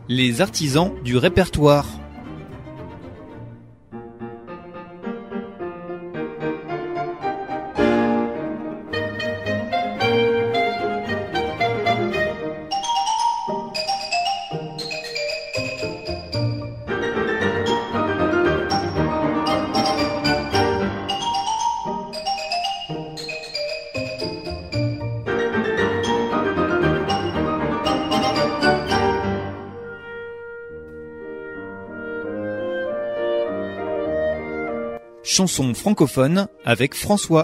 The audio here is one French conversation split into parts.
Les artisans du répertoire. Chanson francophone avec François.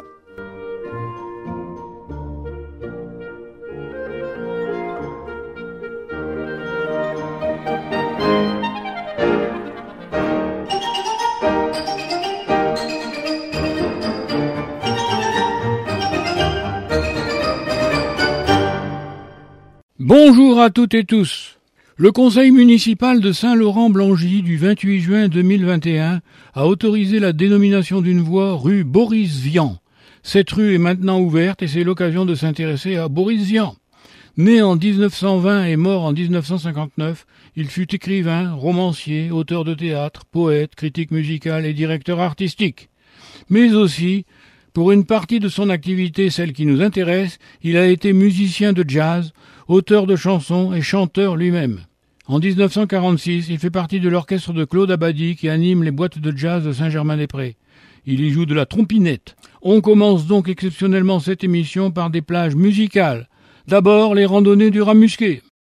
Bonjour à toutes et tous. Le conseil municipal de Saint-Laurent-Blangy du 28 juin 2021 a autorisé la dénomination d'une voie rue Boris Vian. Cette rue est maintenant ouverte et c'est l'occasion de s'intéresser à Boris Vian. Né en 1920 et mort en 1959, il fut écrivain, romancier, auteur de théâtre, poète, critique musical et directeur artistique. Mais aussi, pour une partie de son activité, celle qui nous intéresse, il a été musicien de jazz, auteur de chansons et chanteur lui-même. En 1946, il fait partie de l'orchestre de Claude Abadie qui anime les boîtes de jazz de Saint-Germain-des-Prés. Il y joue de la trompinette. On commence donc exceptionnellement cette émission par des plages musicales. D'abord, les randonnées du Raz Musqué.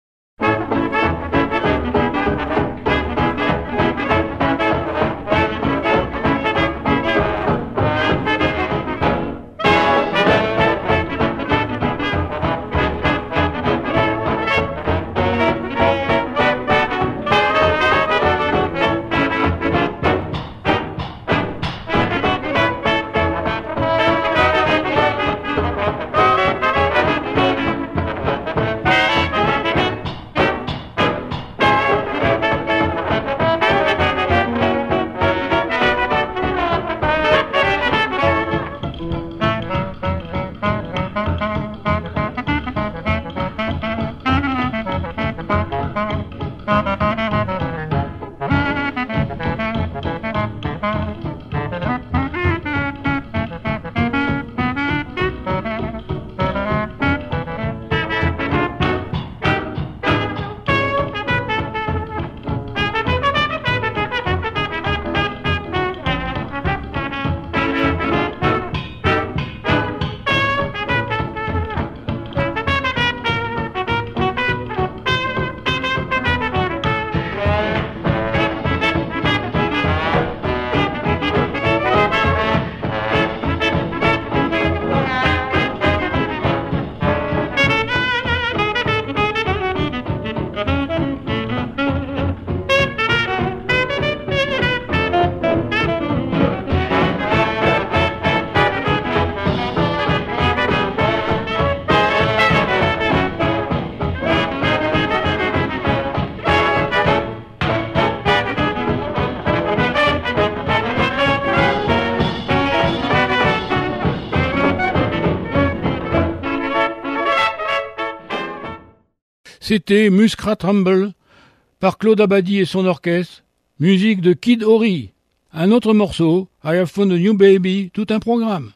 C'était Muskrat Rumble par Claude Abadie et son orchestre, musique de Kid Ory. Un autre morceau, I Have Found a New Baby, tout un programme.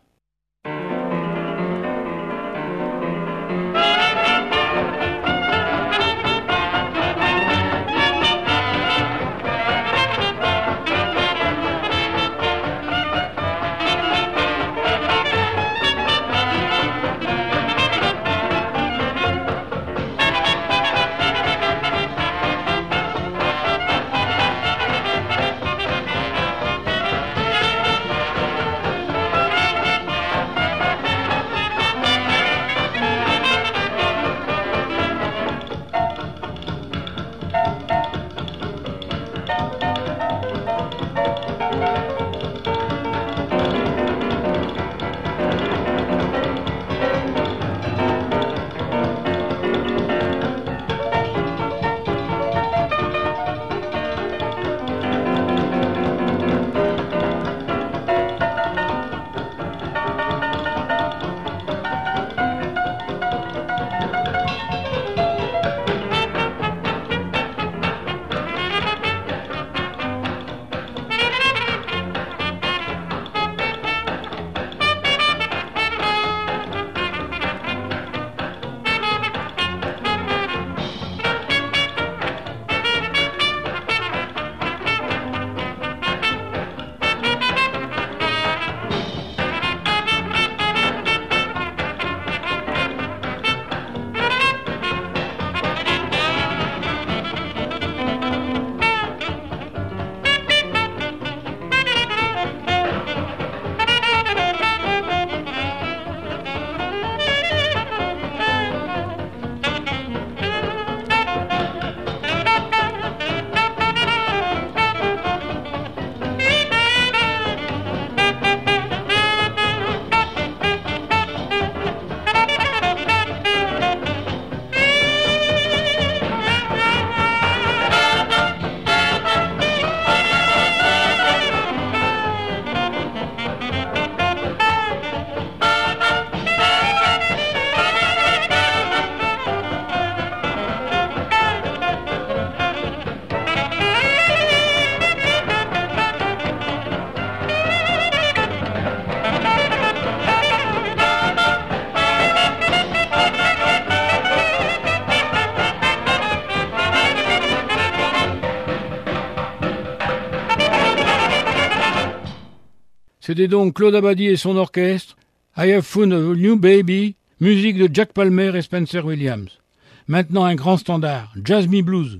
C'était donc Claude Abadie et son orchestre, I Have Found a New Baby, musique de Jack Palmer et Spencer Williams. Maintenant un grand standard, Jazz Me Blues.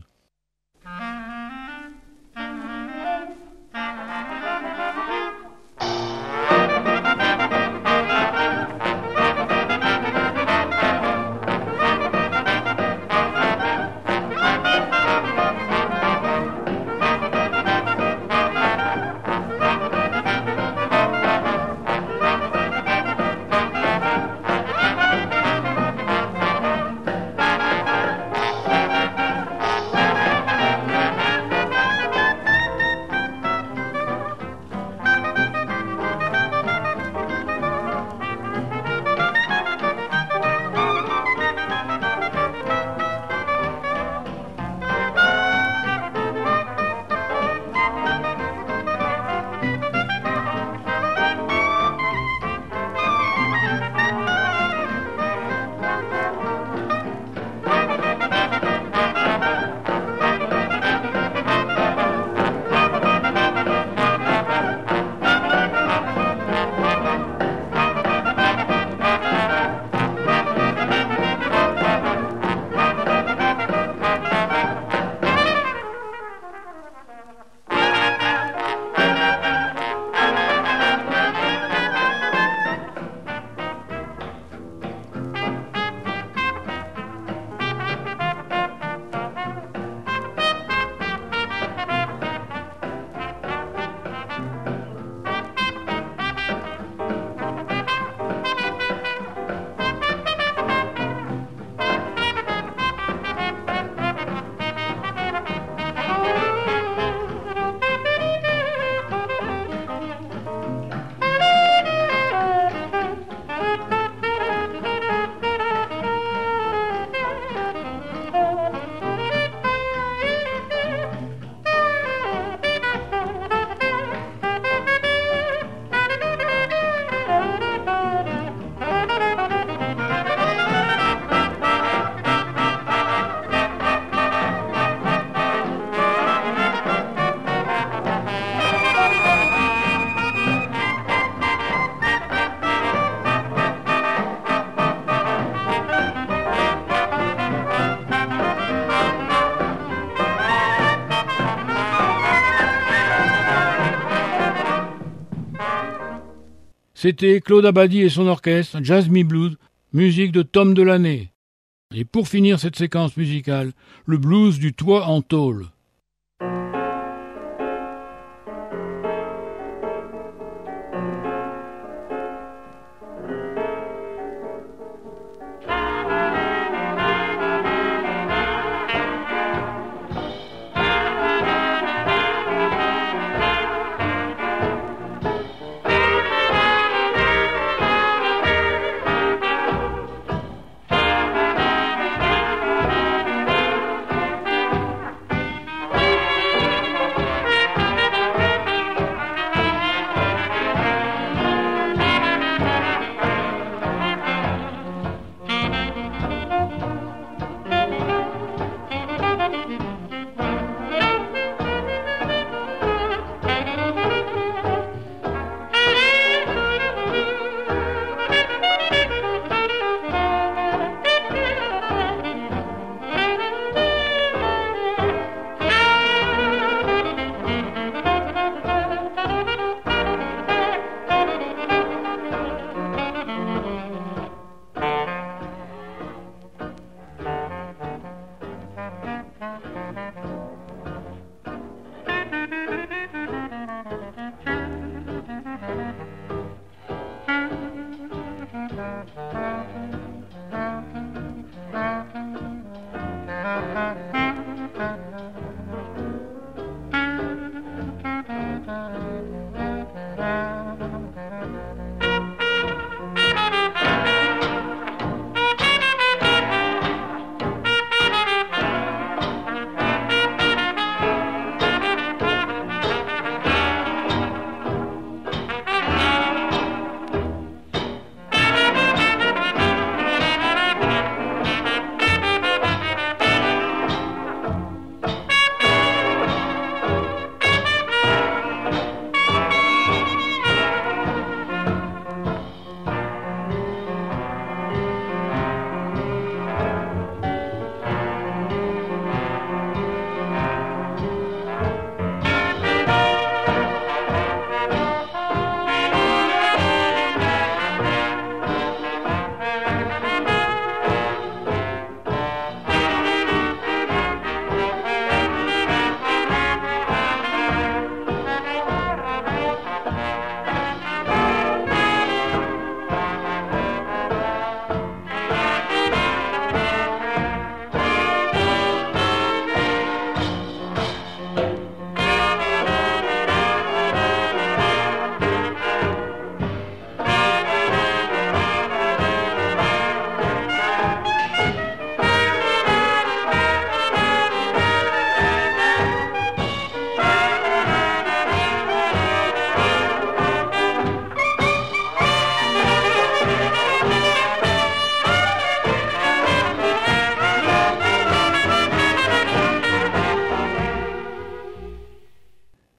C'était Claude Abadie et son orchestre, Jazz Me Blues, musique de Tom Delaney. Et pour finir cette séquence musicale, le blues du toit en tôle.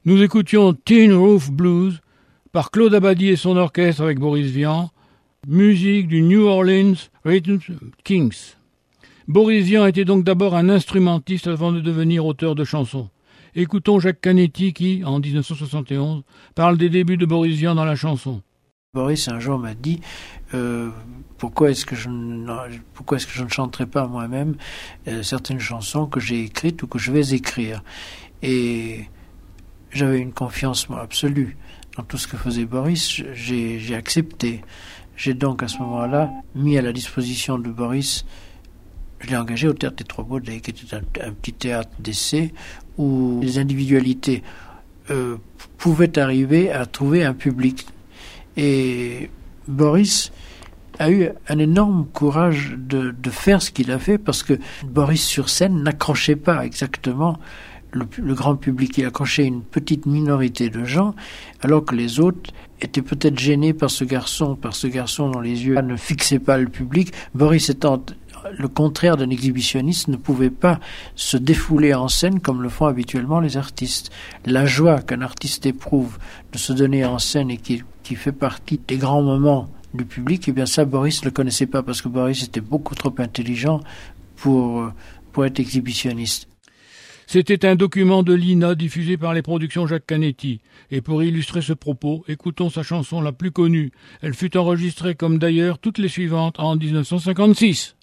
Nous écoutions Tin Roof Blues par Claude Abadie et son orchestre avec Boris Vian, musique du New Orleans Rhythm Kings. Boris Vian était donc d'abord un instrumentiste avant de devenir auteur de chansons. Écoutons Jacques Canetti qui, en 1971, parle des débuts de Boris Vian dans la chanson. Boris un jour m'a dit pourquoi est-ce que je ne chanterais pas moi-même certaines chansons que j'ai écrites ou que je vais écrire. Et j'avais une confiance absolue dans tout ce que faisait Boris. J'ai accepté. J'ai donc à ce moment-là mis à la disposition de Boris, je l'ai engagé au Théâtre des Trois Baudets, qui était un petit théâtre d'essai où les individualités pouvaient arriver à trouver un public. Et Boris a eu un énorme courage de faire ce qu'il a fait, parce que Boris sur scène n'accrochait pas exactement le grand public. Il accrochait une petite minorité de gens, alors que les autres étaient peut-être gênés par ce garçon dont les yeux ne fixaient pas le public. Boris étant le contraire d'un exhibitionniste, ne pouvait pas se défouler en scène comme le font habituellement les artistes. La joie qu'un artiste éprouve de se donner en scène et qui fait partie des grands moments du public, eh bien ça, Boris ne le connaissait pas, parce que Boris était beaucoup trop intelligent pour être exhibitionniste. C'était un document de l'INA diffusé par les productions Jacques Canetti. Et pour illustrer ce propos, écoutons sa chanson la plus connue. Elle fut enregistrée, comme d'ailleurs toutes les suivantes, en 1956.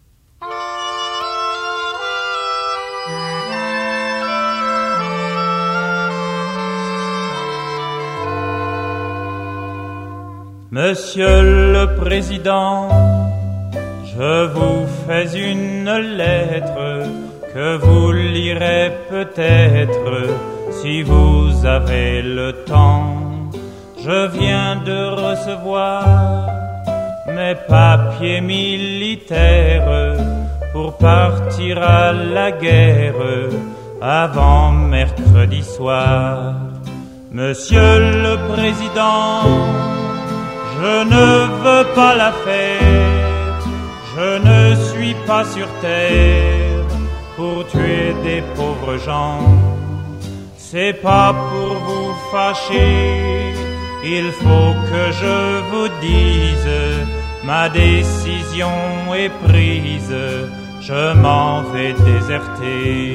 Monsieur le Président, je vous fais une lettre que vous lirez peut-être si vous avez le temps. Je viens de recevoir mes papiers militaires pour partir à la guerre avant mercredi soir. Monsieur le Président, je ne veux pas la faire, je ne suis pas sur terre pour tuer des pauvres gens. C'est pas pour vous fâcher, il faut que je vous dise, ma décision est prise, je m'en vais déserter.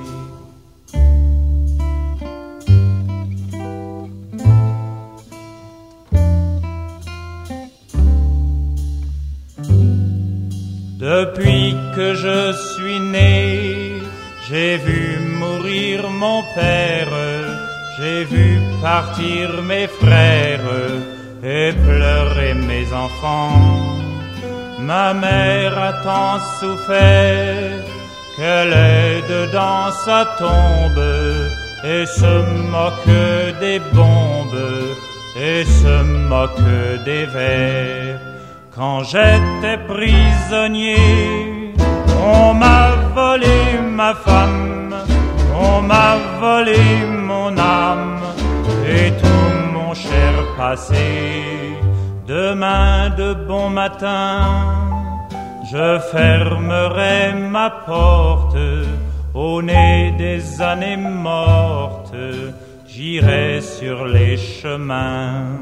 Depuis que je suis né, j'ai vu mourir mon père, j'ai vu partir mes frères et pleurer mes enfants. Ma mère a tant souffert qu'elle est dedans sa tombe et se moque des bombes et se moque des vers. Quand j'étais prisonnier, on m'a volé ma femme, on m'a volé mon âme et tout mon cher passé. Demain de bon matin, je fermerai ma porte au nez des années mortes, j'irai sur les chemins.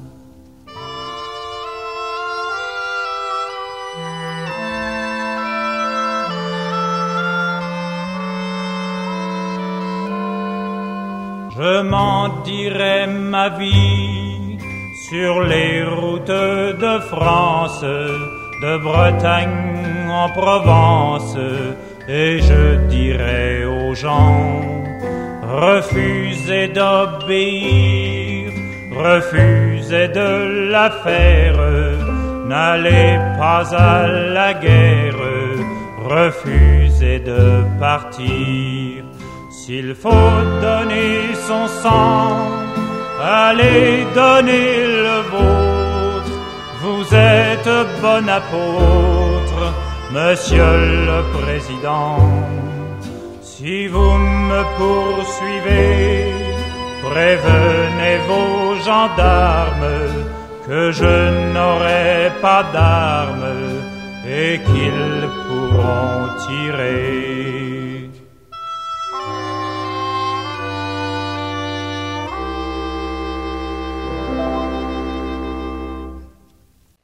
Je m'en dirai ma vie sur les routes de France, de Bretagne en Provence, et je dirai aux gens, refusez d'obéir, refusez de la faire, n'allez pas à la guerre, refusez de partir. S'il faut donner son sang, allez donner le vôtre. Vous êtes bon apôtre, Monsieur le Président. Si vous me poursuivez, prévenez vos gendarmes que je n'aurai pas d'armes et qu'ils pourront tirer.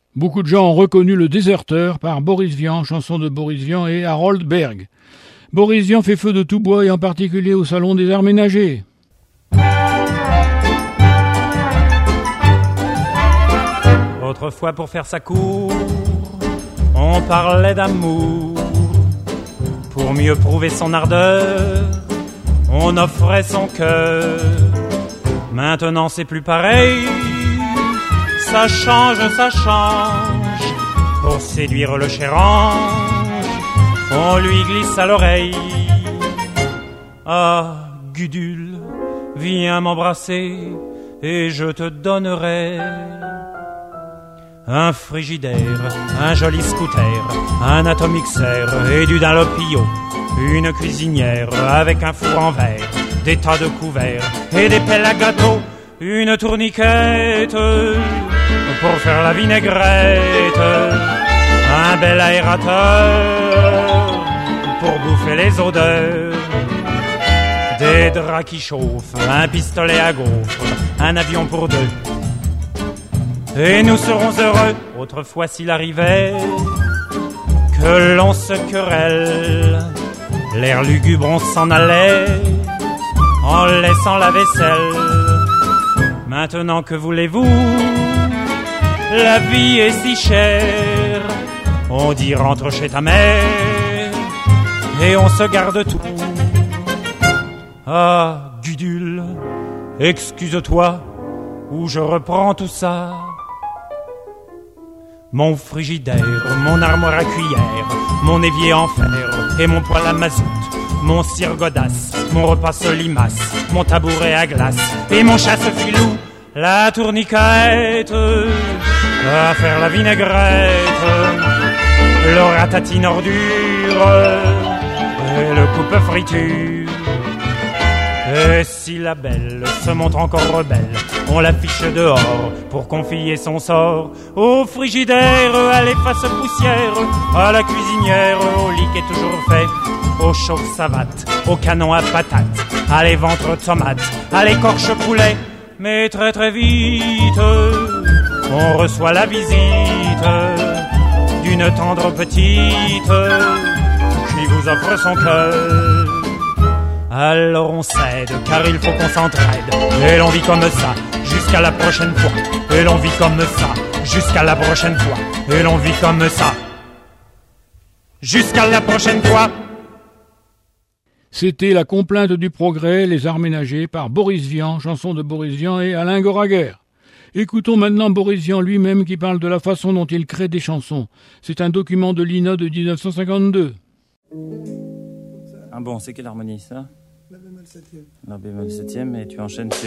Beaucoup de gens ont reconnu Le Déserteur par Boris Vian, chanson de Boris Vian et Harold Berg. Boris Vian fait feu de tout bois et en particulier au Salon des Arts Ménagers. Autrefois pour faire sa cour, on parlait d'amour. Pour mieux prouver son ardeur, on offrait son cœur. Maintenant c'est plus pareil, ça change. Pour séduire le cher ange, on lui glisse à l'oreille. Ah, Gudule, viens m'embrasser et je te donnerai un frigidaire, un joli scooter, un atomixer et du Dunlopio, une cuisinière avec un four en verre, des tas de couverts et des pelles à gâteau, une tourniquette pour faire la vinaigrette, un bel aérateur pour bouffer les odeurs, des draps qui chauffent, un pistolet à gaufres, un avion pour deux. Et nous serons heureux, autrefois s'il arrivait que l'on se querelle, l'air lugubre on s'en allait en laissant la vaisselle. Maintenant que voulez-vous, la vie est si chère, on dit rentre chez ta mère et on se garde tout. Ah, Gudule, excuse-toi ou je reprends tout ça. Mon frigidaire, mon armoire à cuillère, mon évier en fer et mon poêle à mazout, mon cire godasse, mon repas solimace, mon tabouret à glace et mon chasse-filou, la tourniquette à faire la vinaigrette, le ratatine ordure et le coupe-friture. Et si la belle se montre encore rebelle, on l'affiche dehors pour confier son sort au frigidaire, à l'efface poussière, à la cuisinière, au lit qui est toujours fait, au chauffe-savate, au canon à patates, à les ventres tomates, à l'écorche poulet. Mais très très vite, on reçoit la visite d'une tendre petite qui vous offre son cœur. Alors on cède, car il faut qu'on s'entraide, et l'on vit comme ça, jusqu'à la prochaine fois. Et l'on vit comme ça, jusqu'à la prochaine fois. Et l'on vit comme ça, jusqu'à la prochaine fois. C'était La complainte du progrès, les arts ménagers, par Boris Vian, chanson de Boris Vian et Alain Goraguer. Écoutons maintenant Boris Vian lui-même qui parle de la façon dont il crée des chansons. C'est un document de l'INA de 1952. Ah bon, c'est quelle harmonie ça ? La bémol septième. La bémol septième, et tu enchaînes sur ?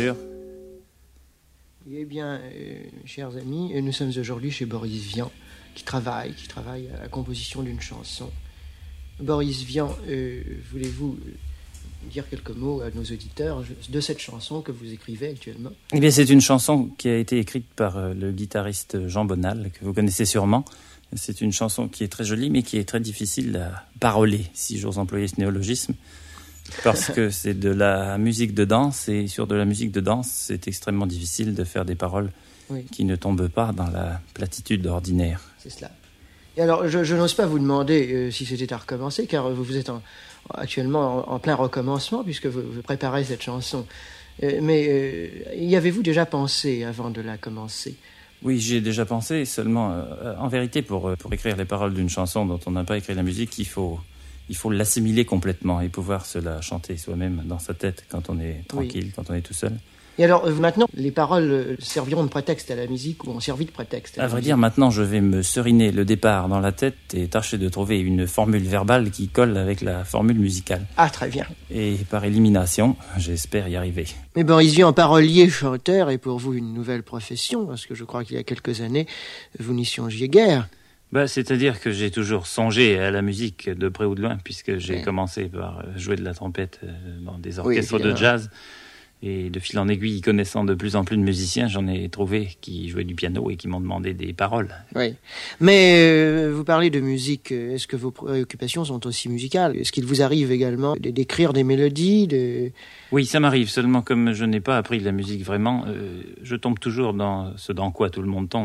Eh bien, chers amis, nous sommes aujourd'hui chez Boris Vian, qui travaille à la composition d'une chanson. Boris Vian, voulez-vous dire quelques mots à nos auditeurs de cette chanson que vous écrivez actuellement ? Eh bien, c'est une chanson qui a été écrite par le guitariste Jean Bonal, que vous connaissez sûrement. C'est une chanson qui est très jolie, mais qui est très difficile à paroler, si j'ose employer ce néologisme, parce que c'est de la musique de danse, et sur de la musique de danse, c'est extrêmement difficile de faire des paroles qui ne tombent pas dans la platitude ordinaire. C'est cela. Et alors, je n'ose pas vous demander si c'était à recommencer, car vous êtes actuellement en plein recommencement, puisque vous préparez cette chanson. Mais y avez-vous déjà pensé avant de la commencer ? Oui, j'y ai déjà pensé, seulement, en vérité, pour écrire les paroles d'une chanson dont on n'a pas écrit la musique, il faut l'assimiler complètement et pouvoir se la chanter soi-même dans sa tête quand on est tranquille, quand on est tout seul. Et alors, maintenant, les paroles serviront de prétexte à la musique ou ont servi de prétexte à la musique ? À vrai dire, maintenant, je vais me seriner le départ dans la tête et tâcher de trouver une formule verbale qui colle avec la formule musicale. Ah, très bien. Et par élimination, j'espère y arriver. Mais Boris Vian, parolier, chanteur, est pour vous une nouvelle profession, parce que je crois qu'il y a quelques années, vous n'y songiez guère. C'est-à-dire que j'ai toujours songé à la musique de près ou de loin, puisque j'ai commencé par jouer de la trompette dans des orchestres de jazz. Et de fil en aiguille, connaissant de plus en plus de musiciens, j'en ai trouvé qui jouaient du piano et qui m'ont demandé des paroles. Oui. Mais vous parlez de musique. Est-ce que vos préoccupations sont aussi musicales ? Est-ce qu'il vous arrive également d'écrire des mélodies Oui, ça m'arrive. Seulement, comme je n'ai pas appris la musique vraiment, je tombe toujours dans ce dans quoi tout le monde tombe.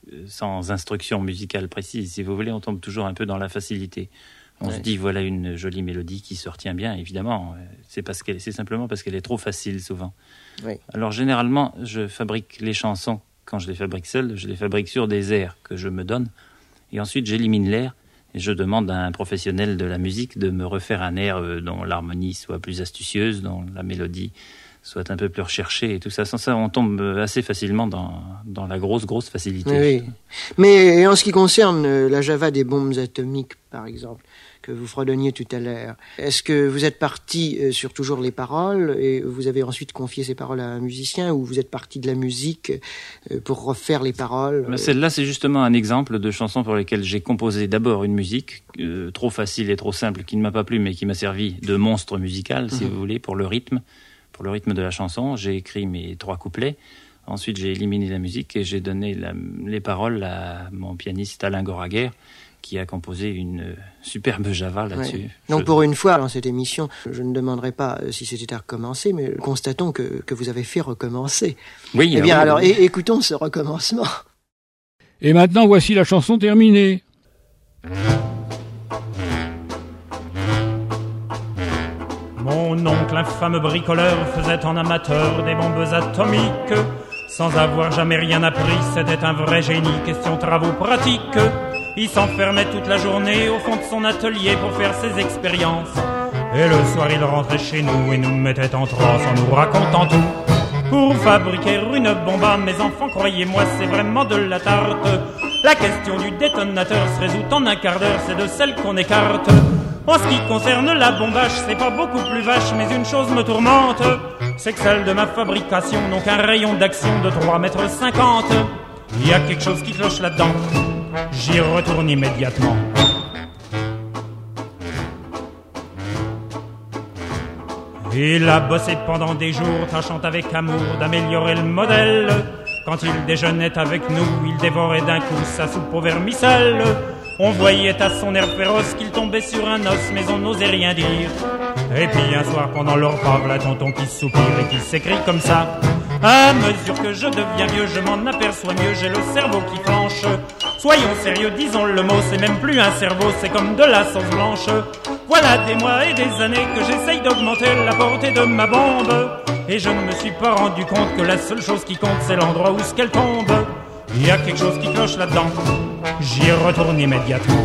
sans instruction musicale précise, si vous voulez, on tombe toujours un peu dans la facilité. On se dit, voilà une jolie mélodie qui se retient bien, évidemment. C'est simplement parce qu'elle est trop facile, souvent. Oui. Alors, généralement, je fabrique les chansons, quand je les fabrique seul, je les fabrique sur des airs que je me donne. Et ensuite, j'élimine l'air et je demande à un professionnel de la musique de me refaire un air dont l'harmonie soit plus astucieuse, dont la mélodie soit un peu plus recherchée et tout ça. Sans ça, on tombe assez facilement dans la grosse facilité. Oui. Mais en ce qui concerne la Java des bombes atomiques, par exemple, que vous fredonniez tout à l'heure, est-ce que vous êtes parti sur toujours les paroles et vous avez ensuite confié ces paroles à un musicien, ou vous êtes parti de la musique pour refaire les paroles? Celle-là, c'est justement un exemple de chanson pour lesquelles j'ai composé d'abord une musique trop facile et trop simple, qui ne m'a pas plu, mais qui m'a servi de monstre musical, si vous voulez, pour le rythme de la chanson. J'ai écrit mes 3 couplets. Ensuite, j'ai éliminé la musique et j'ai donné les paroles à mon pianiste Alain Goraguer, qui a composé une superbe Java là-dessus. Ouais. Donc pour une fois, dans cette émission, je ne demanderai pas si c'était à recommencer, mais constatons que vous avez fait recommencer. Oui. Eh bien, alors, écoutons ce recommencement. Et maintenant, voici la chanson terminée. Mon oncle, infâme bricoleur, faisait en amateur des bombes atomiques. Sans avoir jamais rien appris, c'était un vrai génie, question travaux pratiques. Il s'enfermait toute la journée au fond de son atelier pour faire ses expériences. Et le soir, il rentrait chez nous et nous mettait en transe en nous racontant tout. Pour fabriquer une bombe, mes enfants, croyez-moi, c'est vraiment de la tarte. La question du détonateur se résout en un quart d'heure, c'est de celle qu'on écarte. En ce qui concerne la bombage, c'est pas beaucoup plus vache, mais une chose me tourmente, c'est que celle de ma fabrication n'ont qu'un rayon d'action de 3,50 mètres. Il y a quelque chose qui cloche là-dedans. J'y retourne immédiatement. Il a bossé pendant des jours, tâchant avec amour d'améliorer le modèle. Quand il déjeunait avec nous, il dévorait d'un coup sa soupe au vermicelle. On voyait à son air féroce qu'il tombait sur un os, mais on n'osait rien dire. Et puis un soir pendant le repas, voilà tonton qui soupire et qui s'écrie comme ça: à mesure que je deviens vieux, je m'en aperçois mieux, j'ai le cerveau qui flanche. Soyons sérieux, disons le mot, c'est même plus un cerveau, c'est comme de la sauce blanche. Voilà des mois et des années que j'essaye d'augmenter la portée de ma bombe, et je ne me suis pas rendu compte que la seule chose qui compte, c'est l'endroit où qu'elle tombe. Il y a quelque chose qui cloche là-dedans. J'y retourne immédiatement.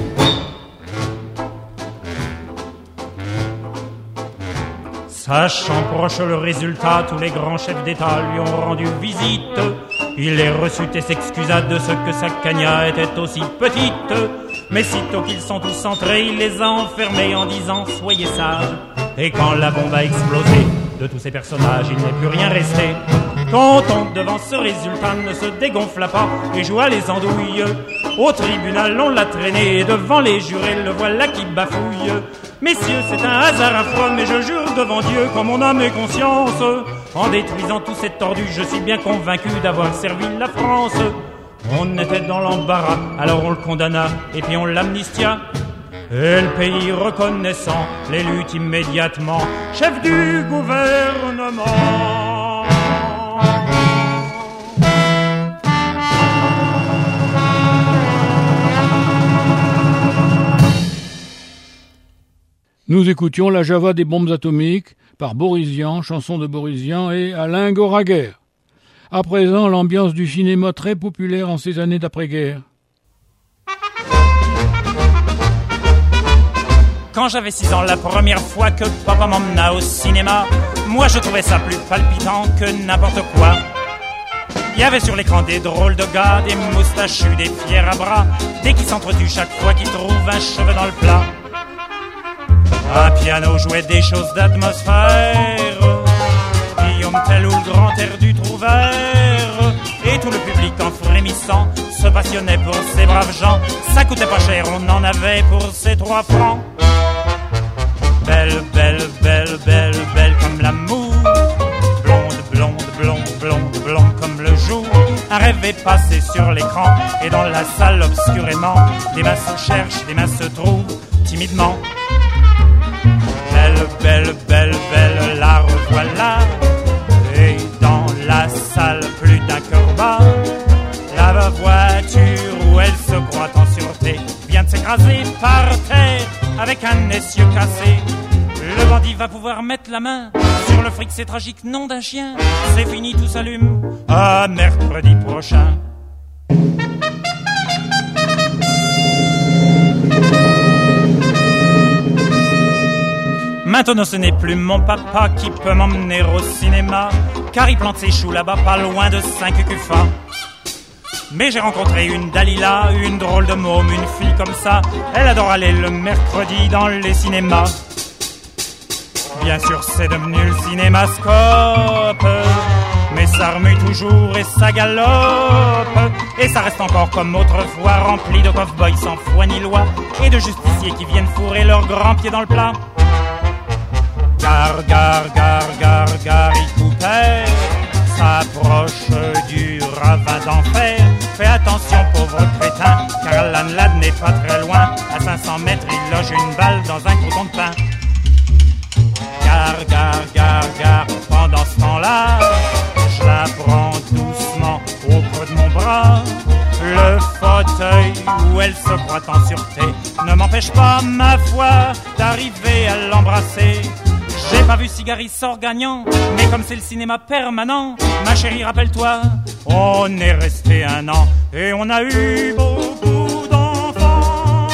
Sachant proche le résultat, tous les grands chefs d'État lui ont rendu visite. Il les reçut et s'excusa de ce que sa cagna était aussi petite. Mais sitôt qu'ils sont tous entrés, il les a enfermés en disant: soyez sages. Et quand la bombe a explosé, de tous ces personnages, il n'est plus rien resté. Tonton, devant ce résultat, ne se dégonfla pas et joua les andouilles. Au tribunal, on l'a traîné et devant les jurés, le voilà qui bafouille. Messieurs, c'est un hasard affreux, mais je jure devant Dieu, qu'en mon âme et conscience, en détruisant tous ces tordus, je suis bien convaincu d'avoir servi la France. On était dans l'embarras, alors on le condamna et puis on l'amnistia. Et le pays reconnaissant l'élut immédiatement chef du gouvernement. Nous écoutions la Java des bombes atomiques par Boris Vian, chanson de Boris Vian et Alain Goraguer. À présent, l'ambiance du cinéma très populaire en ces années d'après-guerre. Quand j'avais 6 ans, la première fois que papa m'emmena au cinéma, moi je trouvais ça plus palpitant que n'importe quoi. Il y avait sur l'écran des drôles de gars, des moustachus, des fiers à bras, des qui s'entretuent chaque fois qu'ils trouvent un cheveu dans le plat. Un piano jouait des choses d'atmosphère, Guillaume Tell ou le grand air du Trouvert, et tout le public en frémissant se passionnait pour ces braves gens. Ça coûtait pas cher, on en avait pour ces 3 francs. Belle, belle, belle, belle, belle comme l'amour, blonde, blonde, blonde, blonde, blonde comme le jour. Un rêve est passé sur l'écran, et dans la salle obscurément, des mains se cherchent, des mains se trouvent timidement. Belle, belle, belle, belle, la revoilà. Et dans la salle, plus d'un cœur bat. La voiture écrasé par terre avec un essieu cassé. Le bandit va pouvoir mettre la main sur le fric, c'est tragique, nom d'un chien. C'est fini, tout s'allume à mercredi prochain. Maintenant ce n'est plus mon papa qui peut m'emmener au cinéma, car il plante ses choux là-bas pas loin de Saint-Cucufa. Mais j'ai rencontré une Dalila, une drôle de môme, une fille comme ça. Elle adore aller le mercredi dans les cinémas. Bien sûr c'est devenu le cinémascope, mais ça remue toujours et ça galope. Et ça reste encore comme autrefois, rempli de cow-boys sans foi ni loi, et de justiciers qui viennent fourrer leurs grands pieds dans le plat. Gare, gare, gare, gare, Gary Cooper s'approche du ravin d'enfer. Fais attention pauvre crétin, car l'âne n'est pas très loin. À 500 mètres il loge une balle dans un croûton de pain. Gare, gare, gare, gare, pendant ce temps-là je la prends doucement au creux de mon bras. Le fauteuil où elle se croit en sûreté ne m'empêche pas, ma foi, d'arriver à l'embrasser. J'ai pas vu Cigari sort gagnant, mais comme c'est le cinéma permanent, ma chérie, rappelle-toi, on est resté 1 an et on a eu beaucoup d'enfants.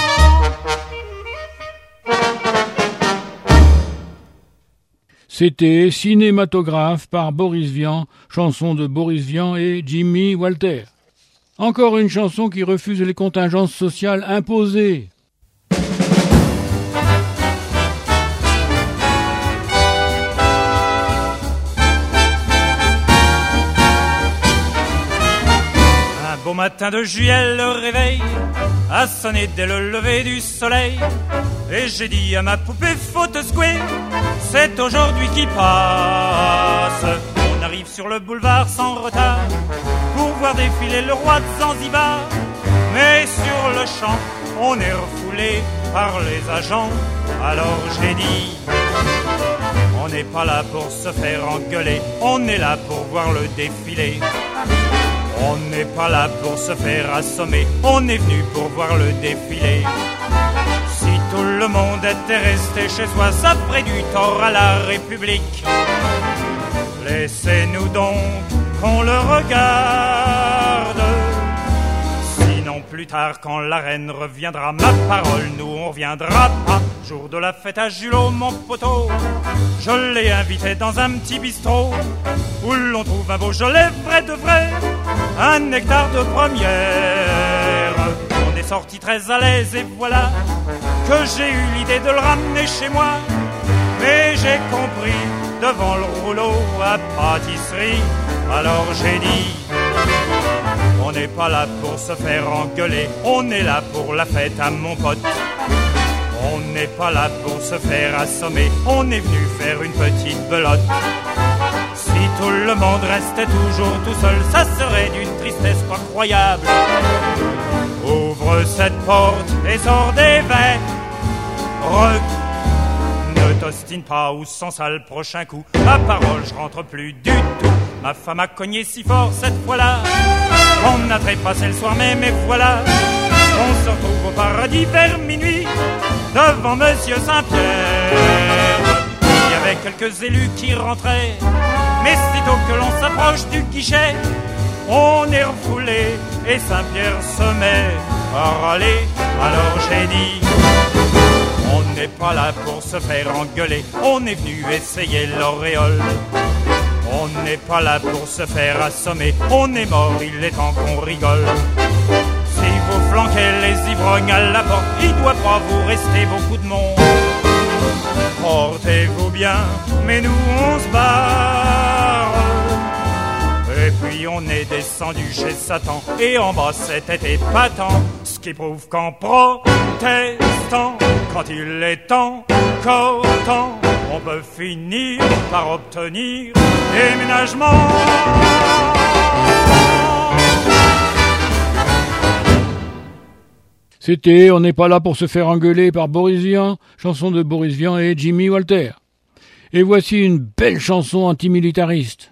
C'était Cinématographe par Boris Vian, chanson de Boris Vian et Jimmy Walter. Encore une chanson qui refuse les contingences sociales imposées. Au matin de juillet, le réveil a sonné dès le lever du soleil. Et j'ai dit à ma poupée, faut te secouer, c'est aujourd'hui qui passe. On arrive sur le boulevard sans retard pour voir défiler le roi de Zanzibar. Mais sur le champ, on est refoulé par les agents. Alors j'ai dit, on n'est pas là pour se faire engueuler, on est là pour voir le défilé. On n'est pas là pour se faire assommer, on est venu pour voir le défilé. Si tout le monde était resté chez soi, ça ferait du tort à la République. Laissez-nous donc qu'on le regarde. Sinon plus tard quand la reine reviendra, ma parole, nous on reviendra pas. Jour de la fête à Julot, mon poteau, je l'ai invité dans un petit bistrot où l'on trouve un Beaujolais vrai de vrai, un nectar de première. On est sorti très à l'aise et voilà que j'ai eu l'idée de le ramener chez moi. Mais j'ai compris devant le rouleau à pâtisserie. Alors j'ai dit, on n'est pas là pour se faire engueuler, on est là pour la fête à mon pote. On n'est pas là pour se faire assommer, on est venu faire une petite belote. Si tout le monde restait toujours tout seul, ça serait d'une tristesse pas croyable. Ouvre cette porte et sors des verres. Ne t'ostine pas ou sans ça le prochain coup. Ma parole, je rentre plus du tout. Ma femme a cogné si fort cette fois-là qu'on a trépassé le soir même et voilà. On se retrouve au paradis vers minuit devant Monsieur Saint-Pierre. Il y avait quelques élus qui rentraient, mais sitôt que l'on s'approche du guichet, on est refoulé et Saint-Pierre se met à râler. Alors j'ai dit, on n'est pas là pour se faire engueuler, on est venu essayer l'auréole. On n'est pas là pour se faire assommer, on est mort, il est temps qu'on rigole. Si vous flanquez les ivrognes à la porte, il doit pas vous rester beaucoup de monde. Portez-vous bien, mais nous on se barre. Et puis on est descendu chez Satan, et en bas c'était épatant. Ce qui prouve qu'en protestant, quand il est encore temps, on peut finir par obtenir déménagement. C'était On n'est pas là pour se faire engueuler par Boris Vian, chanson de Boris Vian et Jimmy Walter. Et voici une belle chanson antimilitariste.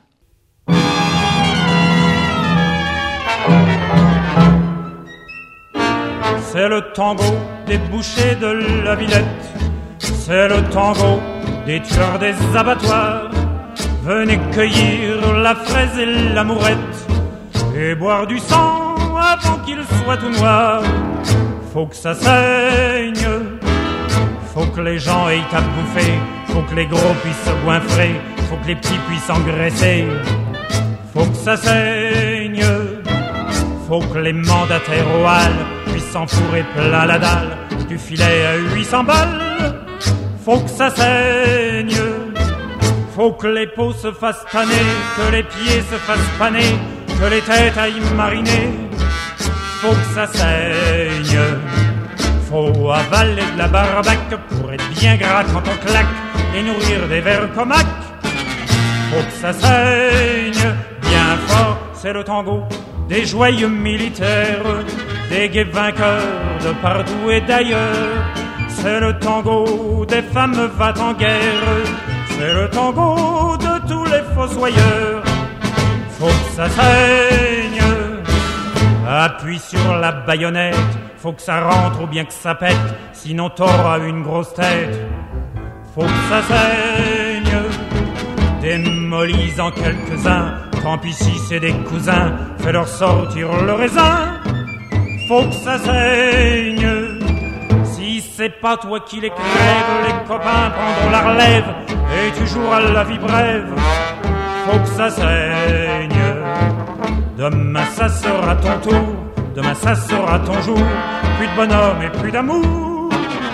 C'est le tango des bouchers de la Villette. C'est le tango des tueurs des abattoirs. Venez cueillir la fraise et l'amourette et boire du sang avant qu'il soit tout noir. Faut que ça saigne, faut que les gens aient à bouffer, faut que les gros puissent se goinfrer, faut que les petits puissent engraisser. Faut que ça saigne, faut que les mandataires au hall puissent s'enfourrer plein la dalle du filet à 800 balles. Faut que ça saigne, faut que les peaux se fassent tanner, que les pieds se fassent paner, que les têtes aillent mariner. Faut que ça saigne, faut avaler de la barbaque pour être bien gras quand on claque et nourrir des vers comaques. Faut que ça saigne bien fort, c'est le tango des joyeux militaires, des gays vainqueurs de partout et d'ailleurs. C'est le tango des femmes va en guerre, c'est le tango de tous les fossoyeurs. Faut que ça saigne, appuie sur la baïonnette, faut que ça rentre ou bien que ça pète, sinon t'auras une grosse tête. Faut que ça saigne, démolis en quelques-uns, tant pis si c'est des cousins, fais-leur sortir le raisin. Faut que ça saigne, si c'est pas toi qui les crèves, les copains prendront la relève, et tu joueras la vie brève. Faut que ça saigne, demain ça sera ton tour, demain ça sera ton jour, plus de bonhomme et plus d'amour.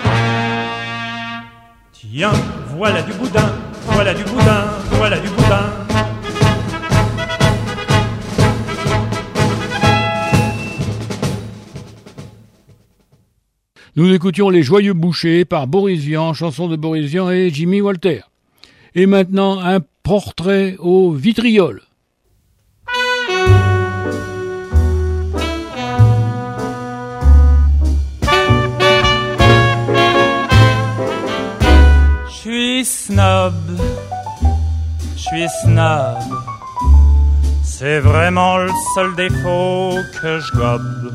Tiens, voilà du boudin, voilà du boudin, voilà du boudin. Nous écoutions Les Joyeux Bouchers par Boris Vian, chanson de Boris Vian et Jimmy Walter. Et maintenant, un portrait au vitriol. Je suis snob, c'est vraiment le seul défaut que je gobe.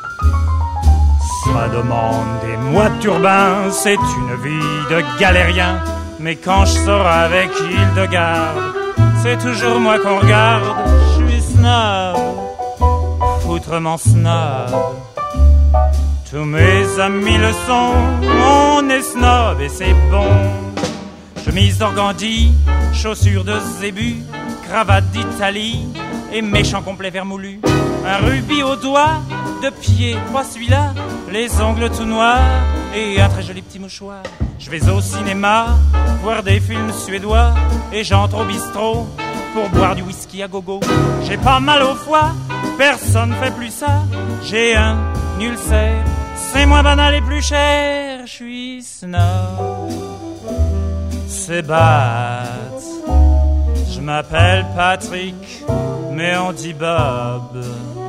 Ça demande des mois de turbin, c'est une vie de galérien. Mais quand je sors avec Hildegarde, c'est toujours moi qu'on regarde. Je suis snob, foutrement snob. Tous mes amis le sont, on est snob et c'est bon. Chemise d'organdi, chaussures de zébu, cravate d'Italie et méchant complet vermoulu. Un rubis au doigt, de pied, pas celui-là, les ongles tout noirs et un très joli petit mouchoir. Je vais au cinéma, voir des films suédois et j'entre au bistrot pour boire du whisky à gogo. J'ai pas mal au foie, personne fait plus ça. J'ai un ulcère, c'est moins banal et plus cher. Je suis snob, c'est bête. Je m'appelle Patrick, mais on dit Bob.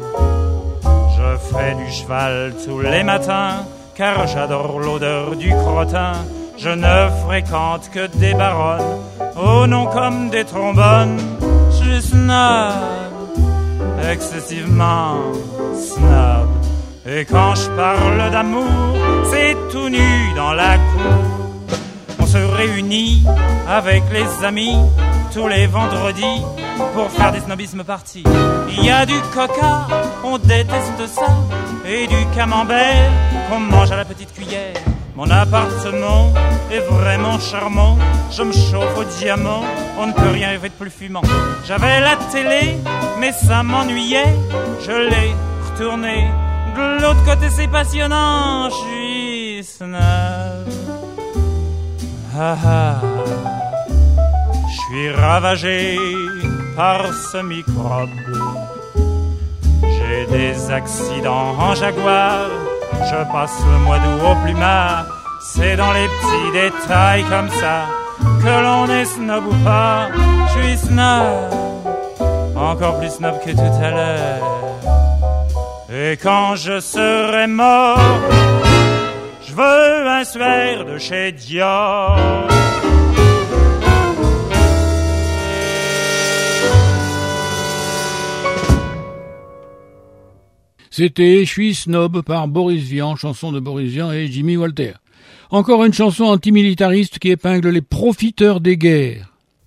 Je fais du cheval tous les matins, car j'adore l'odeur du crottin. Je ne fréquente que des baronnes, au nom comme des trombones. Je suis snob, excessivement snob. Et quand je parle d'amour, c'est tout nu dans la cour. On se réunit avec les amis tous les vendredis pour faire des snobismes parties. Il y a du coca, on déteste ça, et du camembert qu'on mange à la petite cuillère. Mon appartement est vraiment charmant, je me chauffe au diamant, on ne peut rien rêver de plus fumant. J'avais la télé, mais ça m'ennuyait, je l'ai retournée. De l'autre côté c'est passionnant, je suis snob. Ah ah. Je suis ravagé par ce microbe. J'ai des accidents en Jaguar, je passe le mois d'août au plumard. C'est dans les petits détails comme ça que l'on est snob ou pas. Je suis snob, encore plus snob que tout à l'heure. Et quand je serai mort, je veux un suaire de chez Dior. C'était « Je suis snob » par Boris Vian, chanson de Boris Vian et Jimmy Walter. Encore une chanson antimilitariste qui épingle les profiteurs des guerres.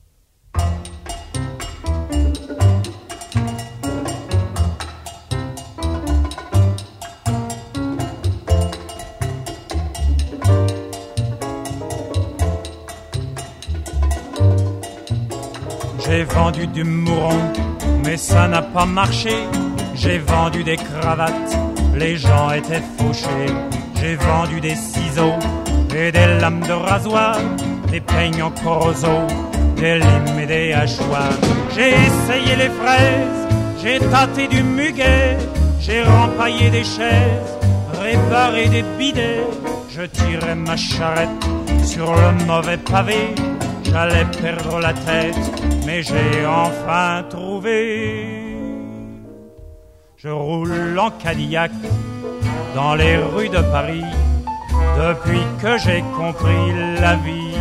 J'ai vendu du mouron, mais ça n'a pas marché. J'ai vendu des cravates, les gens étaient fauchés. J'ai vendu des ciseaux et des lames de rasoir, des peignes en corroso, des limes et des hachoirs. J'ai essayé les fraises, j'ai tâté du muguet, j'ai rempaillé des chaises, réparé des bidets. Je tirais ma charrette sur le mauvais pavé, j'allais perdre la tête, mais j'ai enfin trouvé. Je roule en Cadillac dans les rues de Paris depuis que j'ai compris la vie.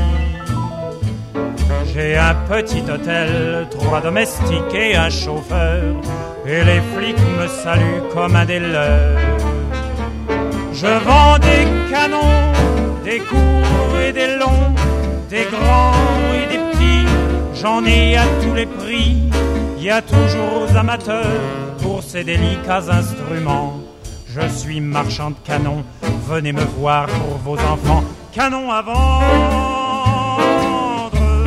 J'ai un petit hôtel, 3 domestiques et un chauffeur, et les flics me saluent comme un des leurs. Je vends des canons, des courts et des longs, des grands et des petits, j'en ai à tous les prix. Il y a toujours aux amateurs pour ces délicats instruments. Je suis marchand de canons, venez me voir pour vos enfants. Canons à vendre.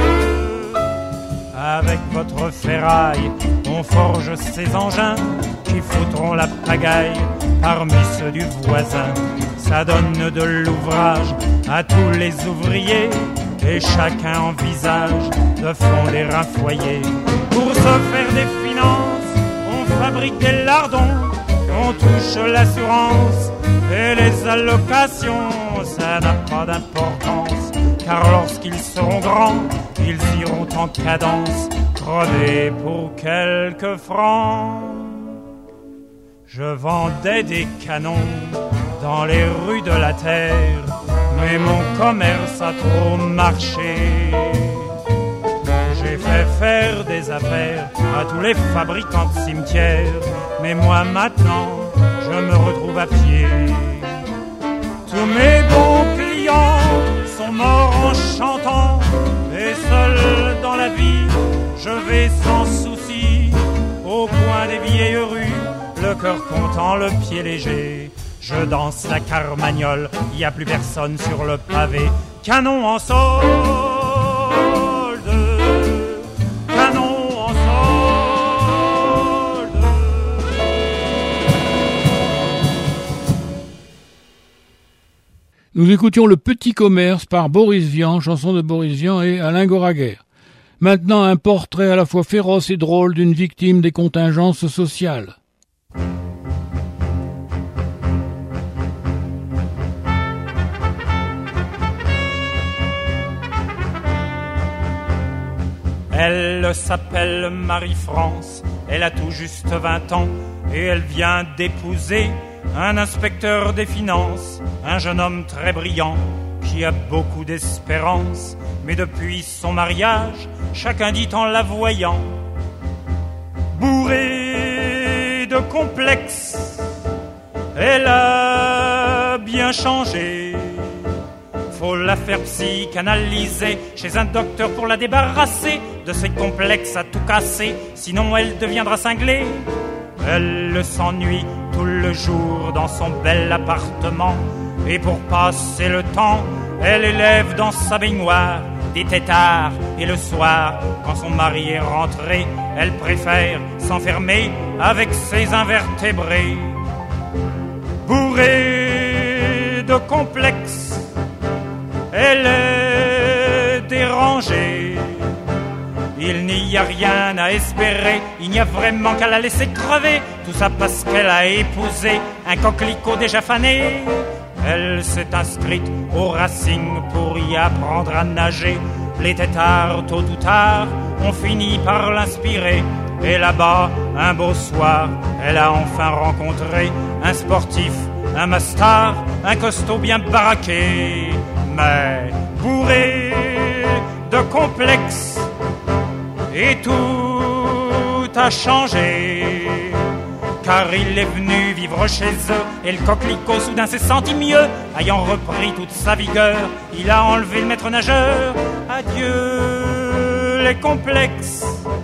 Avec votre ferraille, on forge ces engins qui foutront la pagaille parmi ceux du voisin. Ça donne de l'ouvrage à tous les ouvriers, et chacun envisage de fonder un foyer. Pour se faire des finances, on fabrique des lardons, on touche l'assurance et les allocations. Ça n'a pas d'importance, car lorsqu'ils seront grands, ils iront en cadence, crever pour quelques francs. Je vendais des canons dans les rues de la terre, mais mon commerce a trop marché. J'ai fait faire des affaires à tous les fabricants de cimetières, mais moi maintenant, je me retrouve à pied. Tous mes bons clients sont morts en chantant, et seul dans la vie, je vais sans souci au coin des vieilles rues, le cœur content, le pied léger. Je danse la carmagnole, y a plus personne sur le pavé. Canon en solde, canon en solde. Nous écoutions Le Petit Commerce par Boris Vian, chanson de Boris Vian et Alain Goraguer. Maintenant un portrait à la fois féroce et drôle d'une victime des contingences sociales. Elle s'appelle Marie-France, elle a tout juste 20 ans et elle vient d'épouser un inspecteur des finances, un jeune homme très brillant qui a beaucoup d'espérance. Mais depuis son mariage, chacun dit en la voyant bourrée de complexes, elle a bien changé. Faut la faire psychanalyser chez un docteur pour la débarrasser de ses complexes à tout casser, sinon elle deviendra cinglée. Elle s'ennuie tout le jour dans son bel appartement, et pour passer le temps, elle élève dans sa baignoire des têtards, et le soir, quand son mari est rentré, elle préfère s'enfermer avec ses invertébrés. Bourrée de complexes, elle est dérangée. Il n'y a rien à espérer, il n'y a vraiment qu'à la laisser crever. Tout ça parce qu'elle a épousé un coquelicot déjà fané. Elle s'est inscrite au Racing pour y apprendre à nager. Les têtards, tôt ou tard, ont fini par l'inspirer. Et là-bas, un beau soir, elle a enfin rencontré un sportif, un mastar, un costaud bien baraqué. Mais bourré de complexes, et tout a changé. car il est venu vivre chez eux, et le coquelicot soudain s'est senti mieux. Ayant repris toute sa vigueur, il a enlevé le maître nageur. Adieu les complexes,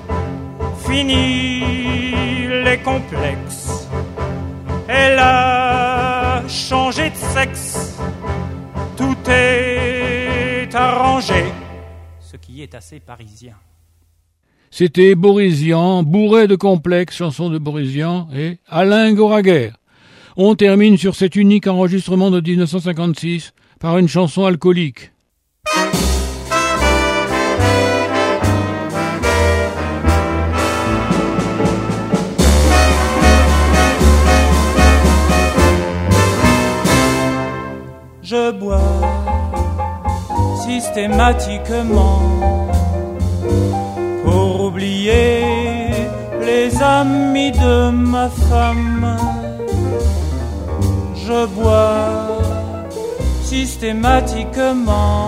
fini les complexes. Elle a changé de sexe, tout est arrangé, ce qui est assez parisien. C'était Boris Vian, bourré de complexes, chanson de Boris Vian et Alain Goraguer. On termine sur cet unique enregistrement de 1956 par une chanson alcoolique. Je bois systématiquement pour oublier les amis de ma femme. Je bois systématiquement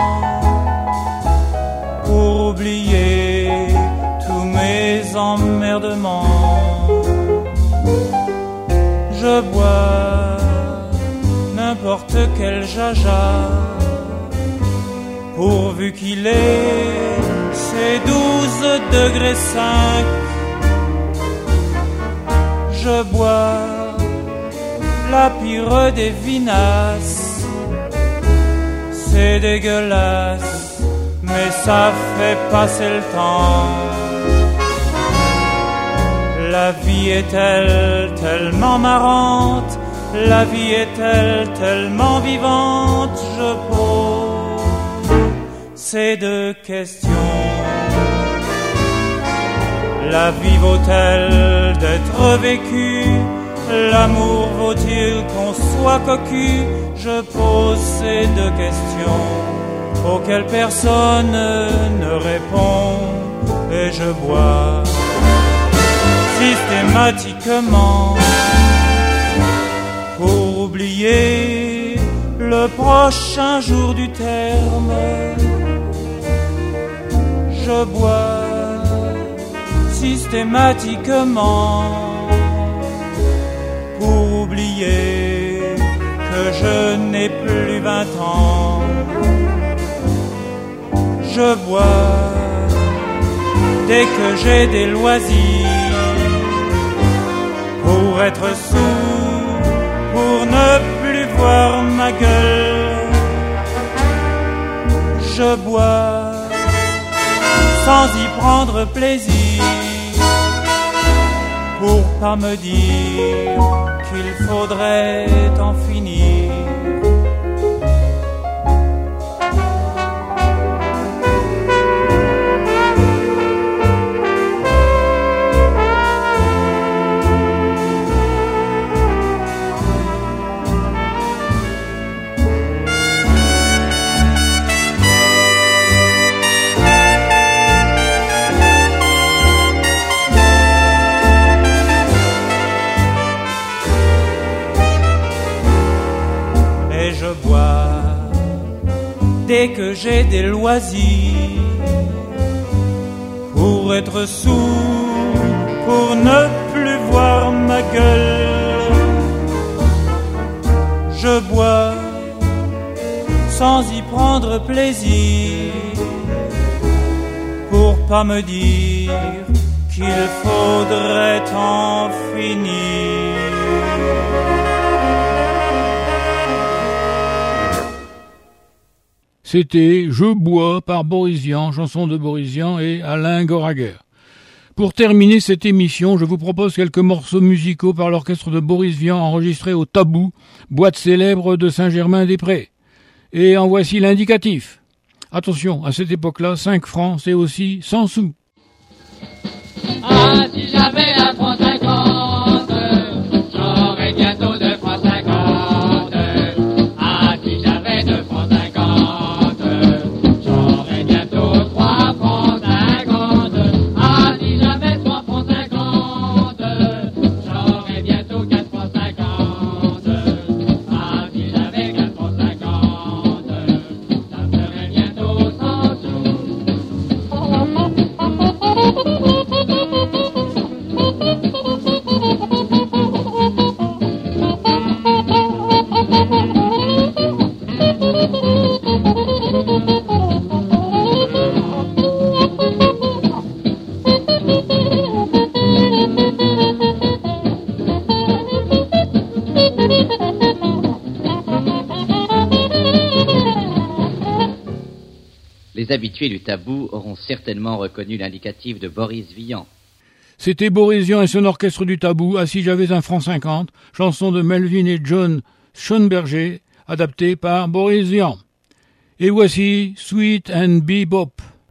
pour oublier tous mes emmerdements. Je bois n'importe quel jaja, pourvu qu'il ait ses 12 degrés 5. Je bois la pire des vinasses, c'est dégueulasse, mais ça fait passer le temps. La vie est-elle tellement marrante, la vie est-elle tellement vivante, je pose ces deux questions. La vie vaut-elle d'être vécue? L'amour vaut-il qu'on soit cocu? Je pose ces deux questions auxquelles personne ne répond, et je bois systématiquement pour oublier le prochain jour du terme. Je bois systématiquement pour oublier que je n'ai plus 20 ans. Je bois dès que j'ai des loisirs pour être sourd, pour ne plus voir ma gueule. Je bois sans y prendre plaisir, pour pas me dire qu'il faudrait en finir. Dès que j'ai des loisirs, pour être sourd, pour ne plus voir ma gueule. Je bois sans y prendre plaisir, pour pas me dire qu'il faudrait en finir. C'était « Je bois » par Boris Vian, chanson de Boris Vian et Alain Goraguer. Pour terminer cette émission, je vous propose quelques morceaux musicaux par l'orchestre de Boris Vian enregistrés au Tabou, boîte célèbre de Saint-Germain-des-Prés. Et en voici l'indicatif. Attention, à cette époque-là, 5 francs, c'est aussi 100 sous. Ah, si j'avais un franc 50, j'aurais bientôt 2 francs 50. Ah, si j'avais 2 francs 50, j'aurais bientôt 3 francs 50. Ah, si j'avais 3 francs 50, j'aurais bientôt 4 francs 50. Ah, si j'avais 4 francs 50, ça ferait bientôt 100 sous. Les habitués du tabou auront certainement reconnu l'indicatif de Boris Vian. C'était Boris Vian et son orchestre du tabou, à Si j'avais un franc 50, chanson de Melvin et John Schoenberger, adaptée par Boris Vian. Et voici Sweet and Bebop.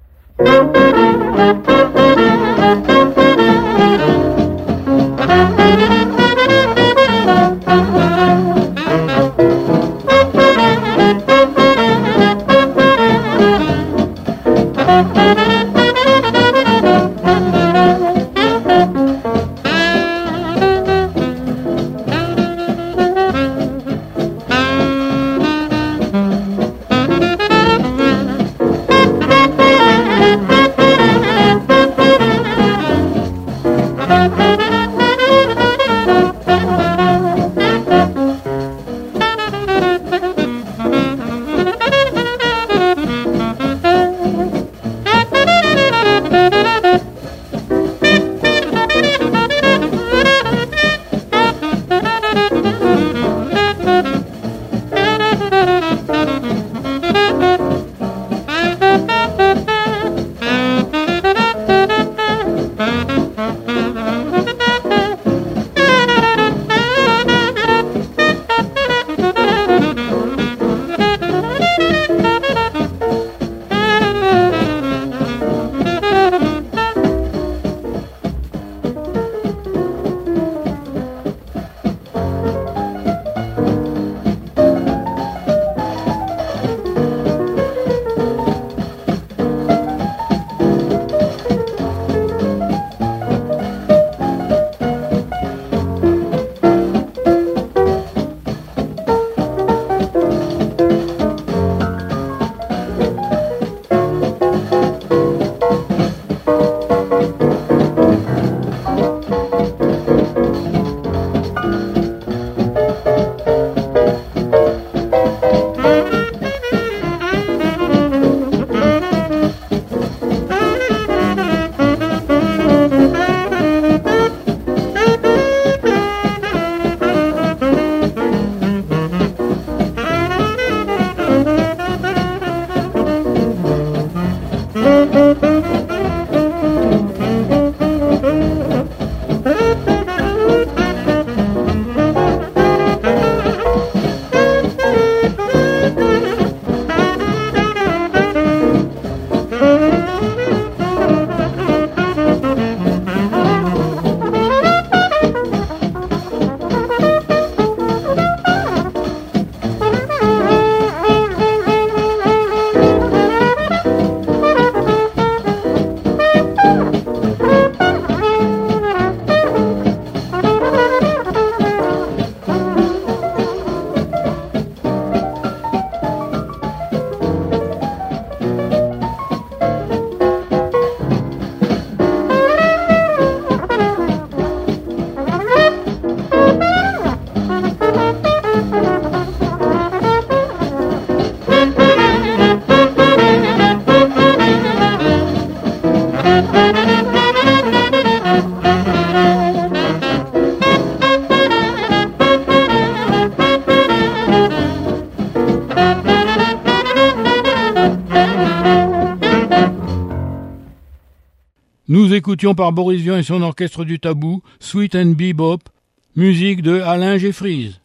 Nous écoutions par Boris Vian et son orchestre du tabou, Sweet and Bebop, musique de Alain Jeffries.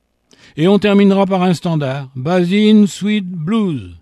Et on terminera par un standard, Basin Sweet Blues.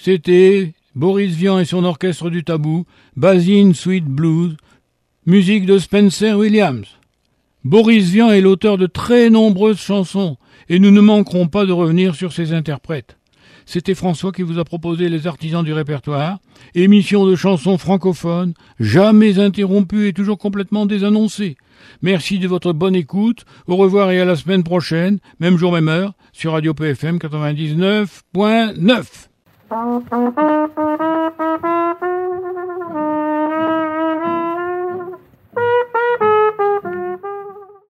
C'était Boris Vian et son orchestre du Tabou, Basin Sweet Blues, musique de Spencer Williams. Boris Vian est l'auteur de très nombreuses chansons et nous ne manquerons pas de revenir sur ses interprètes. C'était François qui vous a proposé Les Artisans du Répertoire, émission de chansons francophones, jamais interrompue et toujours complètement désannoncée. Merci de votre bonne écoute, au revoir et à la semaine prochaine, même jour, même heure, sur Radio PFM 99.9.